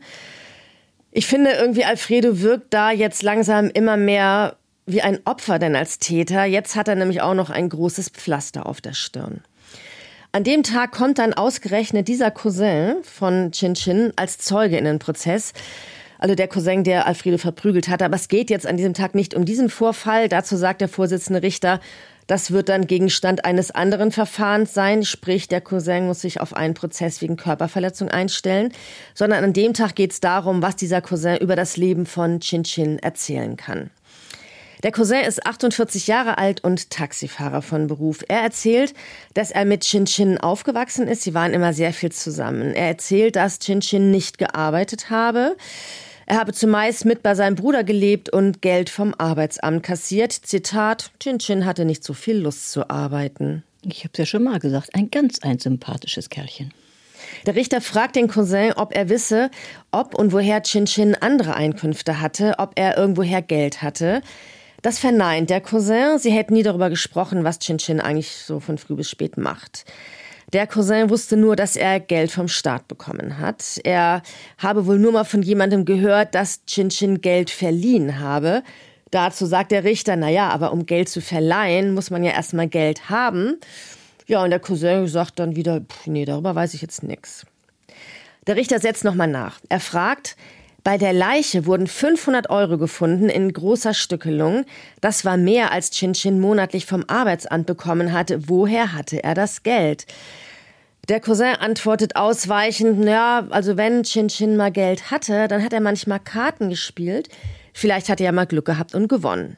Ich finde irgendwie, Alfredo wirkt da jetzt langsam immer mehr wie ein Opfer denn als Täter. Jetzt hat er nämlich auch noch ein großes Pflaster auf der Stirn. An dem Tag kommt dann ausgerechnet dieser Cousin von Chin Chin als Zeuge in den Prozess. Also der Cousin, der Alfredo verprügelt hatte. Aber es geht jetzt an diesem Tag nicht um diesen Vorfall. Dazu sagt der Vorsitzende Richter, das wird dann Gegenstand eines anderen Verfahrens sein. Sprich, der Cousin muss sich auf einen Prozess wegen Körperverletzung einstellen. Sondern an dem Tag geht es darum, was dieser Cousin über das Leben von Chin Chin erzählen kann. Der Cousin ist achtundvierzig Jahre alt und Taxifahrer von Beruf. Er erzählt, dass er mit Chin Chin aufgewachsen ist. Sie waren immer sehr viel zusammen. Er erzählt, dass Chin Chin nicht gearbeitet habe. Er habe zumeist mit bei seinem Bruder gelebt und Geld vom Arbeitsamt kassiert. Zitat, Chin Chin hatte nicht so viel Lust zu arbeiten. Ich habe es ja schon mal gesagt, ein ganz ein sympathisches Kerlchen. Der Richter fragt den Cousin, ob er wisse, ob und woher Chin Chin andere Einkünfte hatte, ob er irgendwoher Geld hatte. Das verneint der Cousin. Sie hätten nie darüber gesprochen, was Chin Chin eigentlich so von früh bis spät macht. Der Cousin wusste nur, dass er Geld vom Staat bekommen hat. Er habe wohl nur mal von jemandem gehört, dass Chin Chin Geld verliehen habe. Dazu sagt der Richter, naja, aber um Geld zu verleihen, muss man ja erstmal Geld haben. Ja, und der Cousin sagt dann wieder, pff, nee, darüber weiß ich jetzt nichts. Der Richter setzt nochmal nach. Er fragt, bei der Leiche wurden fünfhundert Euro gefunden in großer Stückelung. Das war mehr, als Chin Chin monatlich vom Arbeitsamt bekommen hatte. Woher hatte er das Geld? Der Cousin antwortet ausweichend, ja, also wenn Chin Chin mal Geld hatte, dann hat er manchmal Karten gespielt. Vielleicht hat er ja mal Glück gehabt und gewonnen.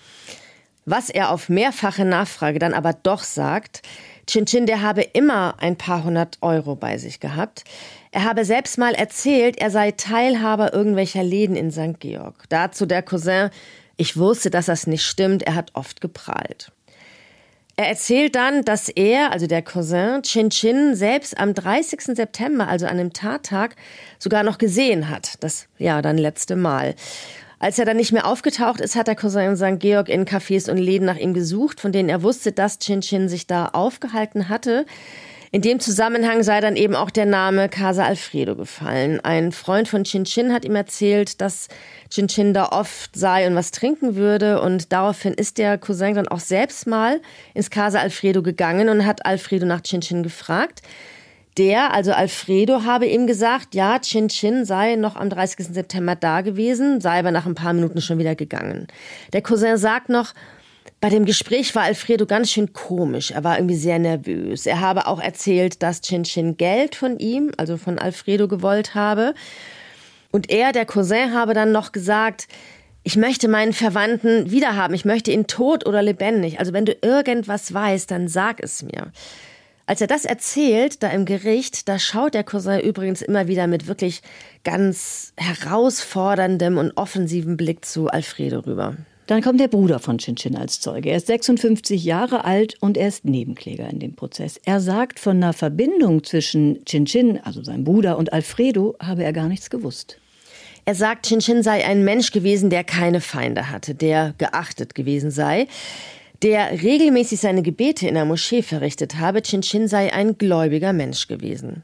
Was er auf mehrfache Nachfrage dann aber doch sagt, Chin Chin, der habe immer ein paar hundert Euro bei sich gehabt. Er habe selbst mal erzählt, er sei Teilhaber irgendwelcher Läden in Sankt Georg. Dazu der Cousin, ich wusste, dass das nicht stimmt, er hat oft geprahlt. Er erzählt dann, dass er, also der Cousin, Chin Chin selbst am dreißigsten September, also an dem Tattag, sogar noch gesehen hat. Das, ja, dann letzte Mal. Als er dann nicht mehr aufgetaucht ist, hat der Cousin in Sankt Georg in Cafés und Läden nach ihm gesucht, von denen er wusste, dass Chin Chin sich da aufgehalten hatte. In dem Zusammenhang sei dann eben auch der Name Casa Alfredo gefallen. Ein Freund von Chin Chin hat ihm erzählt, dass Chin Chin da oft sei und was trinken würde. Und daraufhin ist der Cousin dann auch selbst mal ins Casa Alfredo gegangen und hat Alfredo nach Chin Chin gefragt. Der, also Alfredo, habe ihm gesagt, ja, Chin Chin sei noch am dreißigsten September da gewesen, sei aber nach ein paar Minuten schon wieder gegangen. Der Cousin sagt noch, bei dem Gespräch war Alfredo ganz schön komisch. Er war irgendwie sehr nervös. Er habe auch erzählt, dass Chin Chin Geld von ihm, also von Alfredo, gewollt habe. Und er, der Cousin, habe dann noch gesagt, ich möchte meinen Verwandten wiederhaben. Ich möchte ihn tot oder lebendig. Also wenn du irgendwas weißt, dann sag es mir. Als er das erzählt, da im Gericht, da schaut der Cousin übrigens immer wieder mit wirklich ganz herausforderndem und offensivem Blick zu Alfredo rüber. Dann kommt der Bruder von Chin Chin als Zeuge. Er ist sechsundfünfzig Jahre alt und er ist Nebenkläger in dem Prozess. Er sagt, von einer Verbindung zwischen Chin Chin, also seinem Bruder, und Alfredo habe er gar nichts gewusst. Er sagt, Chin Chin sei ein Mensch gewesen, der keine Feinde hatte, der geachtet gewesen sei, der regelmäßig seine Gebete in der Moschee verrichtet habe. Chin Chin sei ein gläubiger Mensch gewesen.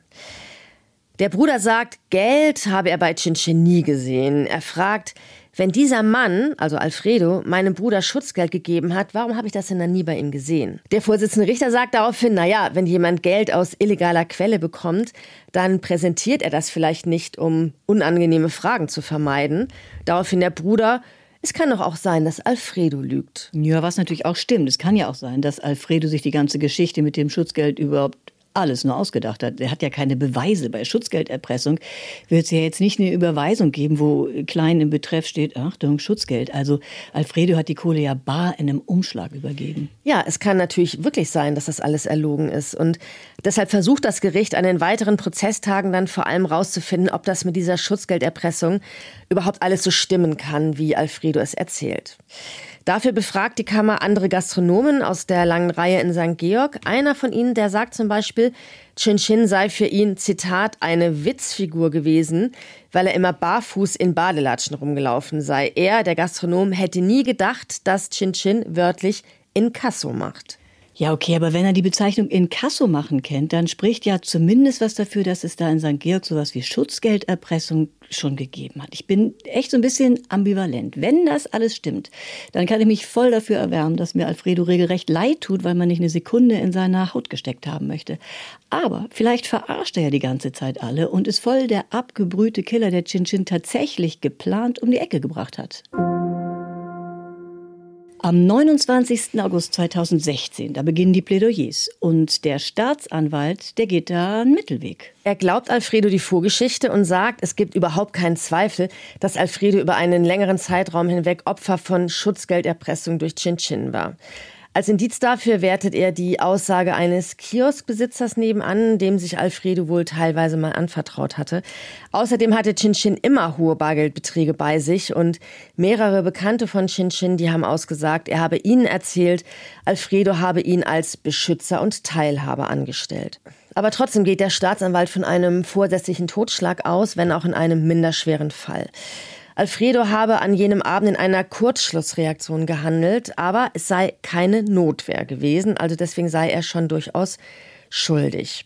Der Bruder sagt, Geld habe er bei Chin Chin nie gesehen. Er fragt, wenn dieser Mann, also Alfredo, meinem Bruder Schutzgeld gegeben hat, warum habe ich das denn dann nie bei ihm gesehen? Der Vorsitzende Richter sagt daraufhin, naja, wenn jemand Geld aus illegaler Quelle bekommt, dann präsentiert er das vielleicht nicht, um unangenehme Fragen zu vermeiden. Daraufhin der Bruder, es kann doch auch sein, dass Alfredo lügt. Ja, was natürlich auch stimmt. Es kann ja auch sein, dass Alfredo sich die ganze Geschichte mit dem Schutzgeld überhaupt alles nur ausgedacht hat. Er hat ja keine Beweise. Bei Schutzgelderpressung wird es ja jetzt nicht eine Überweisung geben, wo klein im Betreff steht, Achtung, Schutzgeld. Also Alfredo hat die Kohle ja bar in einem Umschlag übergeben. Ja, es kann natürlich wirklich sein, dass das alles erlogen ist. Und deshalb versucht das Gericht an den weiteren Prozesstagen dann vor allem rauszufinden, ob das mit dieser Schutzgelderpressung überhaupt alles so stimmen kann, wie Alfredo es erzählt. Dafür befragt die Kammer andere Gastronomen aus der langen Reihe in Sankt Georg. Einer von ihnen, der sagt zum Beispiel, Chin-Chin sei für ihn, Zitat, eine Witzfigur gewesen, weil er immer barfuß in Badelatschen rumgelaufen sei. Er, der Gastronom, hätte nie gedacht, dass Chin-Chin wörtlich Inkasso macht. Ja, okay, aber wenn er die Bezeichnung Inkasso machen kennt, dann spricht ja zumindest was dafür, dass es da in Sankt Georg sowas wie Schutzgelderpressung schon gegeben hat. Ich bin echt so ein bisschen ambivalent. Wenn das alles stimmt, dann kann ich mich voll dafür erwärmen, dass mir Alfredo regelrecht leid tut, weil man nicht eine Sekunde in seiner Haut gesteckt haben möchte. Aber vielleicht verarscht er ja die ganze Zeit alle und ist voll der abgebrühte Killer, der Chin-Chin tatsächlich geplant um die Ecke gebracht hat. Am neunundzwanzigsten August zweitausendsechzehn, da beginnen die Plädoyers. Und der Staatsanwalt, der geht da einen Mittelweg. Er glaubt Alfredo die Vorgeschichte und sagt, es gibt überhaupt keinen Zweifel, dass Alfredo über einen längeren Zeitraum hinweg Opfer von Schutzgelderpressung durch Chin-Chin war. Als Indiz dafür wertet er die Aussage eines Kioskbesitzers nebenan, dem sich Alfredo wohl teilweise mal anvertraut hatte. Außerdem hatte Chin-Chin immer hohe Bargeldbeträge bei sich und mehrere Bekannte von Chin-Chin, die haben ausgesagt, er habe ihnen erzählt, Alfredo habe ihn als Beschützer und Teilhaber angestellt. Aber trotzdem geht der Staatsanwalt von einem vorsätzlichen Totschlag aus, wenn auch in einem minderschweren Fall. Alfredo habe an jenem Abend in einer Kurzschlussreaktion gehandelt, aber es sei keine Notwehr gewesen, also deswegen sei er schon durchaus schuldig.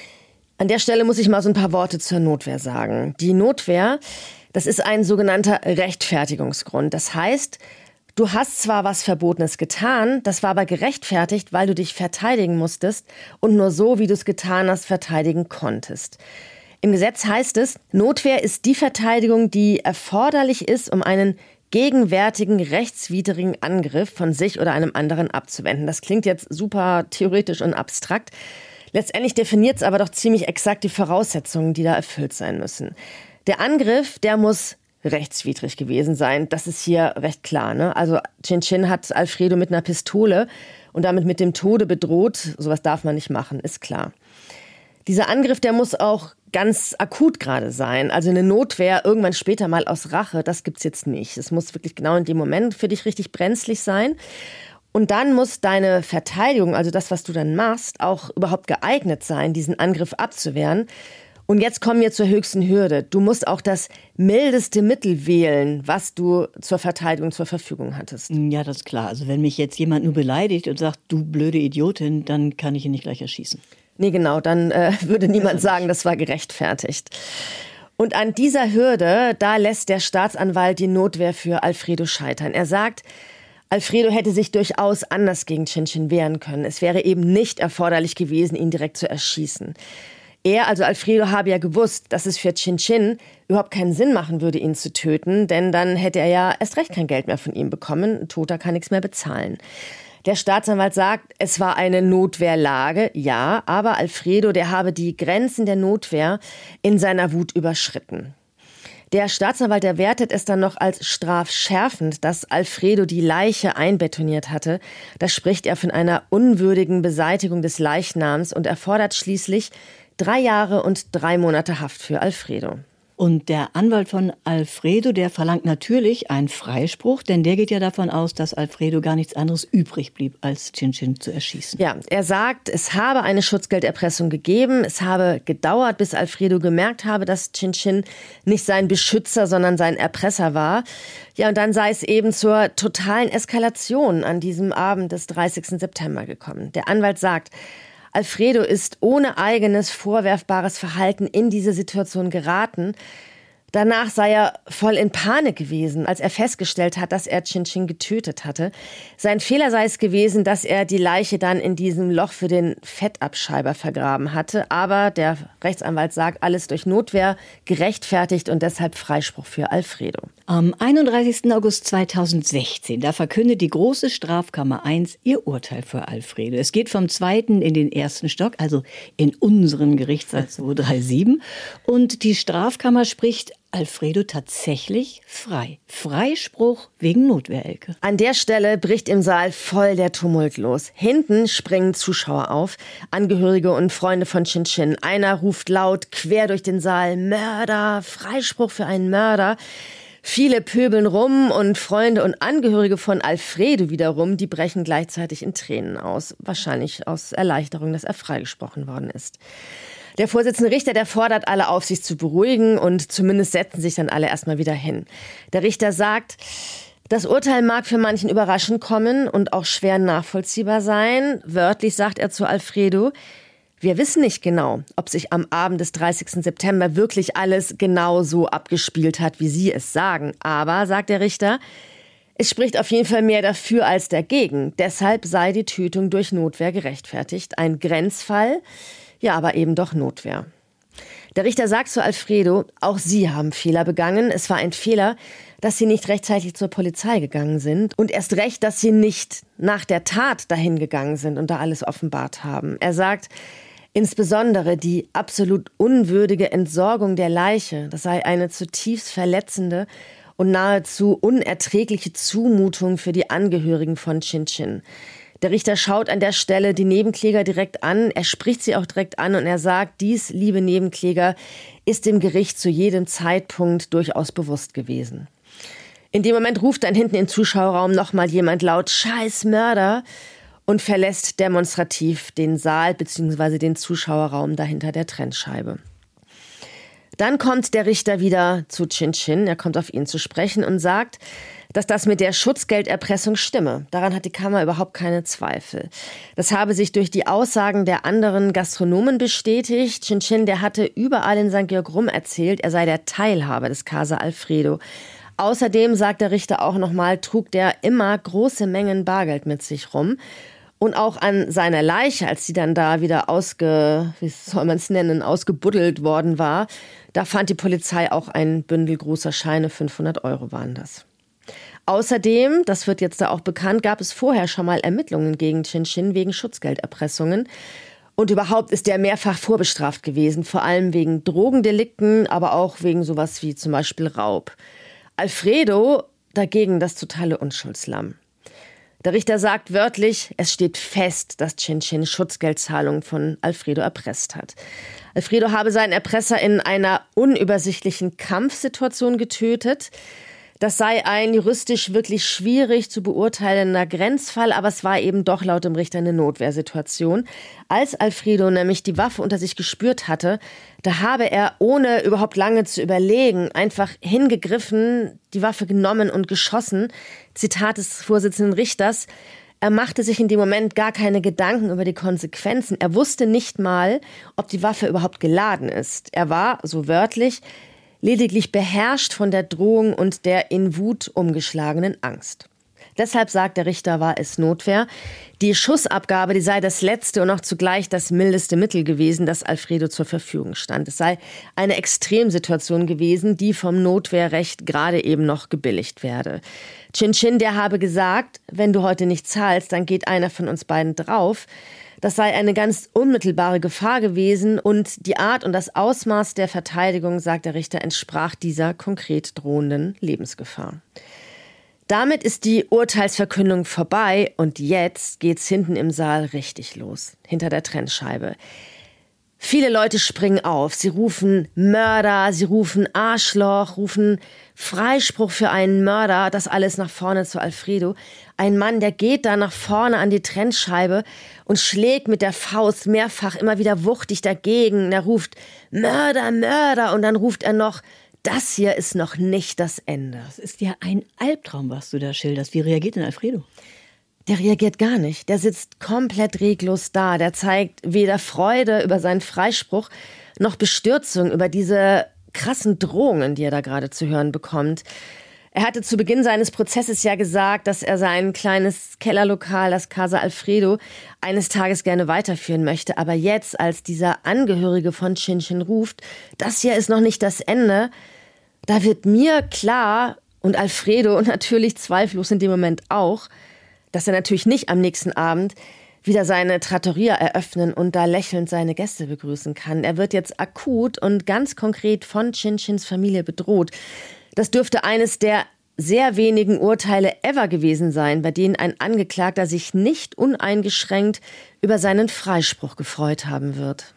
An der Stelle muss ich mal so ein paar Worte zur Notwehr sagen. Die Notwehr, das ist ein sogenannter Rechtfertigungsgrund. Das heißt, du hast zwar was Verbotenes getan, das war aber gerechtfertigt, weil du dich verteidigen musstest und nur so, wie du es getan hast, verteidigen konntest. Im Gesetz heißt es, Notwehr ist die Verteidigung, die erforderlich ist, um einen gegenwärtigen rechtswidrigen Angriff von sich oder einem anderen abzuwenden. Das klingt jetzt super theoretisch und abstrakt. Letztendlich definiert es aber doch ziemlich exakt die Voraussetzungen, die da erfüllt sein müssen. Der Angriff, der muss rechtswidrig gewesen sein. Das ist hier recht klar, ne? Also Chin-Chin hat Alfredo mit einer Pistole und damit mit dem Tode bedroht. Sowas darf man nicht machen, ist klar. Dieser Angriff, der muss auch ganz akut gerade sein. Also eine Notwehr irgendwann später mal aus Rache, das gibt's jetzt nicht. Es muss wirklich genau in dem Moment für dich richtig brenzlig sein. Und dann muss deine Verteidigung, also das, was du dann machst, auch überhaupt geeignet sein, diesen Angriff abzuwehren. Und jetzt kommen wir zur höchsten Hürde. Du musst auch das mildeste Mittel wählen, was du zur Verteidigung zur Verfügung hattest. Ja, das ist klar. Also wenn mich jetzt jemand nur beleidigt und sagt, du blöde Idiotin, dann kann ich ihn nicht gleich erschießen. Nee, genau, dann äh, würde niemand sagen, das war gerechtfertigt. Und an dieser Hürde, da lässt der Staatsanwalt die Notwehr für Alfredo scheitern. Er sagt, Alfredo hätte sich durchaus anders gegen Chin-Chin wehren können. Es wäre eben nicht erforderlich gewesen, ihn direkt zu erschießen. Er, also Alfredo, habe ja gewusst, dass es für Chin-Chin überhaupt keinen Sinn machen würde, ihn zu töten, denn dann hätte er ja erst recht kein Geld mehr von ihm bekommen. Ein Toter kann nichts mehr bezahlen. Der Staatsanwalt sagt, es war eine Notwehrlage, ja, aber Alfredo, der habe die Grenzen der Notwehr in seiner Wut überschritten. Der Staatsanwalt, der wertet es dann noch als strafschärfend, dass Alfredo die Leiche einbetoniert hatte. Da spricht er von einer unwürdigen Beseitigung des Leichnams und erfordert schließlich drei Jahre und drei Monate Haft für Alfredo. Und der Anwalt von Alfredo, der verlangt natürlich einen Freispruch, denn der geht ja davon aus, dass Alfredo gar nichts anderes übrig blieb, als Chin-Chin zu erschießen. Ja, er sagt, es habe eine Schutzgelderpressung gegeben. Es habe gedauert, bis Alfredo gemerkt habe, dass Chin-Chin nicht sein Beschützer, sondern sein Erpresser war. Ja, und dann sei es eben zur totalen Eskalation an diesem Abend des dreißigsten September gekommen. Der Anwalt sagt, Alfredo ist ohne eigenes vorwerfbares Verhalten in diese Situation geraten. Danach sei er voll in Panik gewesen, als er festgestellt hat, dass er Chin-Chin getötet hatte. Sein Fehler sei es gewesen, dass er die Leiche dann in diesem Loch für den Fettabscheiber vergraben hatte. Aber der Rechtsanwalt sagt, alles durch Notwehr gerechtfertigt und deshalb Freispruch für Alfredo. Am einunddreißigsten August zweitausendsechzehn, da verkündet die große Strafkammer eins ihr Urteil für Alfredo. Es geht vom zweiten in den ersten Stock, also in unseren Gerichtssaal zweihundertsiebenunddreißig. Und die Strafkammer spricht Alfredo tatsächlich frei. Freispruch wegen Notwehr, Elke. An der Stelle bricht im Saal voll der Tumult los. Hinten springen Zuschauer auf, Angehörige und Freunde von Chin-Chin. Einer ruft laut quer durch den Saal, Mörder, Freispruch für einen Mörder. Viele pöbeln rum und Freunde und Angehörige von Alfredo wiederum, die brechen gleichzeitig in Tränen aus. Wahrscheinlich aus Erleichterung, dass er freigesprochen worden ist. Der Vorsitzende Richter, der fordert alle auf, sich zu beruhigen und zumindest setzen sich dann alle erstmal wieder hin. Der Richter sagt, das Urteil mag für manchen überraschend kommen und auch schwer nachvollziehbar sein. Wörtlich sagt er zu Alfredo, wir wissen nicht genau, ob sich am Abend des dreißigsten September wirklich alles genau so abgespielt hat, wie Sie es sagen. Aber, sagt der Richter, es spricht auf jeden Fall mehr dafür als dagegen. Deshalb sei die Tötung durch Notwehr gerechtfertigt. Ein Grenzfall, ja, aber eben doch Notwehr. Der Richter sagt zu Alfredo, auch Sie haben Fehler begangen. Es war ein Fehler, dass Sie nicht rechtzeitig zur Polizei gegangen sind. Und erst recht, dass Sie nicht nach der Tat dahin gegangen sind und da alles offenbart haben. Er sagt, insbesondere die absolut unwürdige Entsorgung der Leiche, das sei eine zutiefst verletzende und nahezu unerträgliche Zumutung für die Angehörigen von Chin Chin. Der Richter schaut an der Stelle die Nebenkläger direkt an, er spricht sie auch direkt an und er sagt, dies, liebe Nebenkläger, ist dem Gericht zu jedem Zeitpunkt durchaus bewusst gewesen. In dem Moment ruft dann hinten im Zuschauerraum nochmal jemand laut, Scheiß Mörder, und verlässt demonstrativ den Saal bzw. den Zuschauerraum dahinter der Trennscheibe. Dann kommt der Richter wieder zu Chin Chin, er kommt auf ihn zu sprechen und sagt, dass das mit der Schutzgelderpressung stimme. Daran hat die Kammer überhaupt keine Zweifel. Das habe sich durch die Aussagen der anderen Gastronomen bestätigt. Chin Chin, der hatte überall in Sankt Georg rum erzählt, er sei der Teilhaber des Casa Alfredo. Außerdem, sagt der Richter auch nochmal, trug der immer große Mengen Bargeld mit sich rum. Und auch an seiner Leiche, als sie dann da wieder ausge, wie soll man es nennen, ausgebuddelt worden war, da fand die Polizei auch ein Bündel großer Scheine, fünfhundert Euro waren das. Außerdem, das wird jetzt da auch bekannt, gab es vorher schon mal Ermittlungen gegen Chin Chin wegen Schutzgelderpressungen. Und überhaupt ist der mehrfach vorbestraft gewesen, vor allem wegen Drogendelikten, aber auch wegen sowas wie zum Beispiel Raub. Alfredo dagegen das totale Unschuldslamm. Der Richter sagt wörtlich, es steht fest, dass Chin Chin Schutzgeldzahlungen von Alfredo erpresst hat. Alfredo habe seinen Erpresser in einer unübersichtlichen Kampfsituation getötet. Das sei ein juristisch wirklich schwierig zu beurteilender Grenzfall, aber es war eben doch laut dem Richter eine Notwehrsituation. Als Alfredo nämlich die Waffe unter sich gespürt hatte, da habe er, ohne überhaupt lange zu überlegen, einfach hingegriffen, die Waffe genommen und geschossen. Zitat des Vorsitzenden Richters, er machte sich in dem Moment gar keine Gedanken über die Konsequenzen. Er wusste nicht mal, ob die Waffe überhaupt geladen ist. Er war, so wörtlich, lediglich beherrscht von der Drohung und der in Wut umgeschlagenen Angst. Deshalb, sagt der Richter, war es Notwehr. Die Schussabgabe, die sei das letzte und auch zugleich das mildeste Mittel gewesen, das Alfredo zur Verfügung stand. Es sei eine Extremsituation gewesen, die vom Notwehrrecht gerade eben noch gebilligt werde. Chin Chin, der habe gesagt, wenn du heute nicht zahlst, dann geht einer von uns beiden drauf. Das sei eine ganz unmittelbare Gefahr gewesen und die Art und das Ausmaß der Verteidigung, sagt der Richter, entsprach dieser konkret drohenden Lebensgefahr. Damit ist die Urteilsverkündung vorbei und jetzt geht's hinten im Saal richtig los, hinter der Trennscheibe. Viele Leute springen auf, sie rufen Mörder, sie rufen Arschloch, rufen Freispruch für einen Mörder, das alles nach vorne zu Alfredo. Ein Mann, der geht da nach vorne an die Trennscheibe und schlägt mit der Faust mehrfach immer wieder wuchtig dagegen. Er ruft Mörder, Mörder und dann ruft er noch, das hier ist noch nicht das Ende. Das ist ja ein Albtraum, was du da schilderst. Wie reagiert denn Alfredo? Der reagiert gar nicht. Der sitzt komplett reglos da. Der zeigt weder Freude über seinen Freispruch noch Bestürzung über diese krassen Drohungen, die er da gerade zu hören bekommt. Er hatte zu Beginn seines Prozesses ja gesagt, dass er sein kleines Kellerlokal, das Casa Alfredo, eines Tages gerne weiterführen möchte. Aber jetzt, als dieser Angehörige von Chin Chin ruft, das hier ist noch nicht das Ende, da wird mir klar, und Alfredo und natürlich zweifellos in dem Moment auch, dass er natürlich nicht am nächsten Abend wieder seine Trattoria eröffnen und da lächelnd seine Gäste begrüßen kann. Er wird jetzt akut und ganz konkret von Chin Chins Familie bedroht. Das dürfte eines der sehr wenigen Urteile ever gewesen sein, bei denen ein Angeklagter sich nicht uneingeschränkt über seinen Freispruch gefreut haben wird.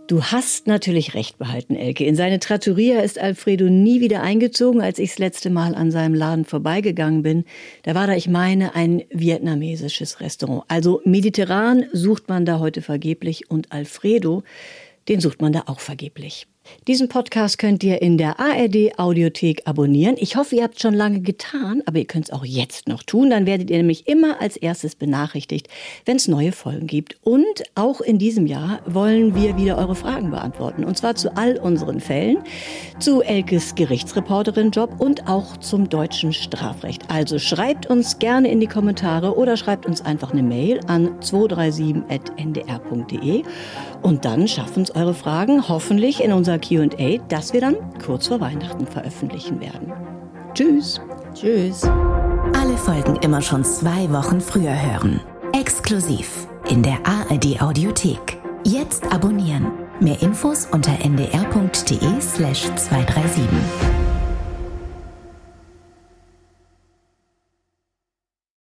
Du hast natürlich recht behalten, Elke. In seine Trattoria ist Alfredo nie wieder eingezogen. Als ich das letzte Mal an seinem Laden vorbeigegangen bin, da war da, ich meine, ein vietnamesisches Restaurant. Also mediterran sucht man da heute vergeblich und Alfredo, den sucht man da auch vergeblich. Diesen Podcast könnt ihr in der A R D-Audiothek abonnieren. Ich hoffe, ihr habt es schon lange getan, aber ihr könnt es auch jetzt noch tun. Dann werdet ihr nämlich immer als erstes benachrichtigt, wenn es neue Folgen gibt. Und auch in diesem Jahr wollen wir wieder eure Fragen beantworten. Und zwar zu all unseren Fällen, zu Elkes Gerichtsreporterin-Job und auch zum deutschen Strafrecht. Also schreibt uns gerne in die Kommentare oder schreibt uns einfach eine Mail an zwei drei sieben at n d r punkt d e und dann schafft uns eure Fragen hoffentlich in unser Q und A, das wir dann kurz vor Weihnachten veröffentlichen werden. Tschüss. Tschüss. Alle Folgen immer schon zwei Wochen früher hören. Exklusiv in der A R D-Audiothek. Jetzt abonnieren. Mehr Infos unter n d r punkt d e slash zwei drei sieben.